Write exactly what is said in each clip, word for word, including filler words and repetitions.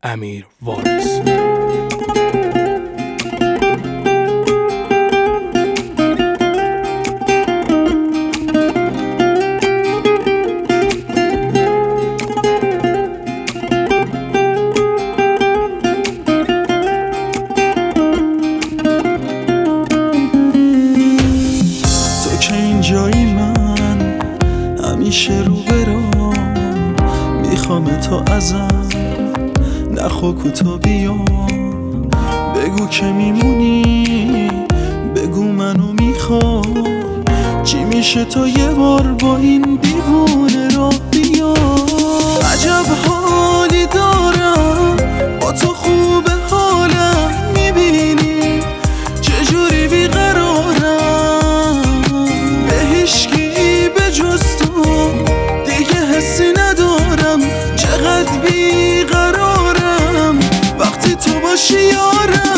امیر وارث. جایی من همیشه رو برام میخوام تو ازم نخوا کوتا بیا، بگو که میمونی، بگو منو میخوام، چی میشه تا یه بار با این دیوونه راه بیا. عجب حالی دارم با تو، خوبه حالم میبینی چجوری بیقرارم، به هیچکی به جز تو دیگه حسی ندارم، چقدر بیقرارم وقتی تو باشی یارم.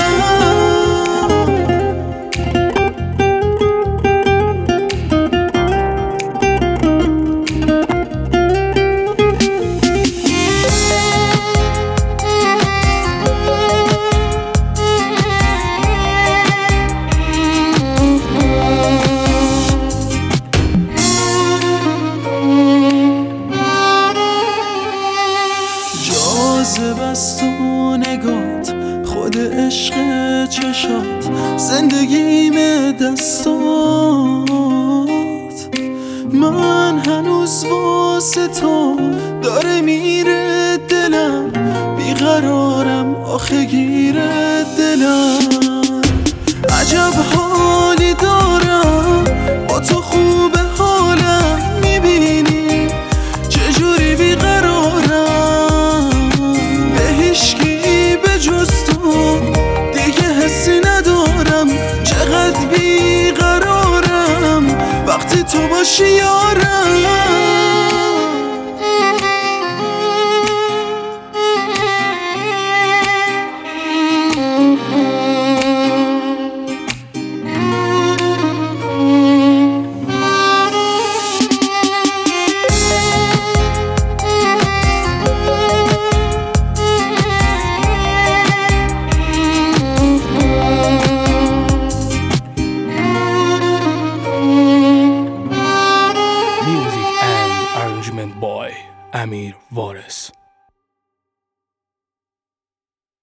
جاذب است و نگات، خود عشق چشات، زندگیم دستات، من هنوز واسه تو داره میره دلم، بیقرارم آخه گیره دلم. عجب حالی دارم با تو، خوبه حالم میبینی چجوری بیقرارم، به هیچکی به جز تو دیگه حسی ندارم، چقدر بیقرارم وقتی تو باشی یارم.